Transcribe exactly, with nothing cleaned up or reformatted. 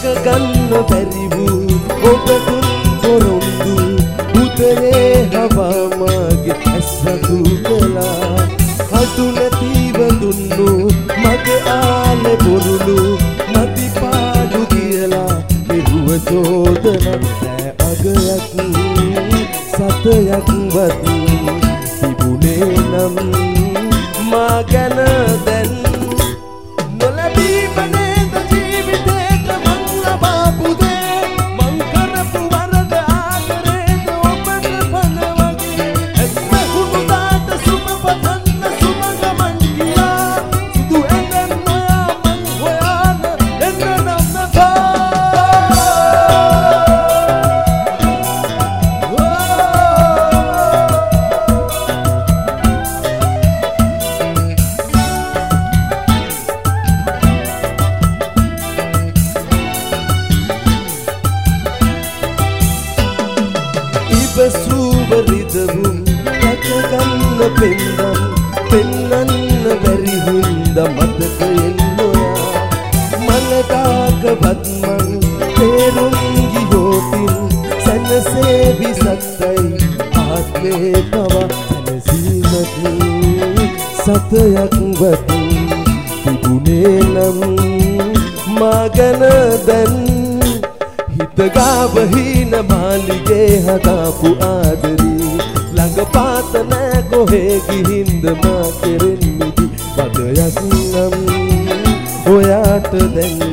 ගන්න බැරි වූ ඔබ දුන් පොරොන්දු උදේ හවා මාගේ ඇස්සතු කළා හදු නැතිව දුන්නු මගේ ආලේ බොරුලු මති පාඩු කියලා එරුව චෝදන නෑ අගයක් සතයක්වත් තිබුණේ නම් මා ගැන දැන් නොලැබීම නේද ජීවිතේට මං ලබාපු දේ මං කරපු වරද ආදරේද ඔබට පන වගේ එක්ම හුණුදාට සුබ පතන්න සුබ ගමන් ගියා සුදු ඇඳන් නොයා මං හොයාන එන්න නම් නකා සූවරිදවුම් රැකගන්න පෙන්නම් පෙන්නන්න බැරි හින්දා මතකයෙන් නොයා මනදාකවත් මං තේරුම් ගියෝතින් සැනසේවි සත්තයි ආත්මේ පවා සැනසීමත් සතයක්වත් තිබුණේ නම් මා ගැන දැන් හිතගාව හීන මාලිගේ හදාපු ආදරී ළඟ පාත නෑ කොහේ ගිහින්ද මා කෙරෙන් මිදි වදයක් නම් ඔයාට දැන්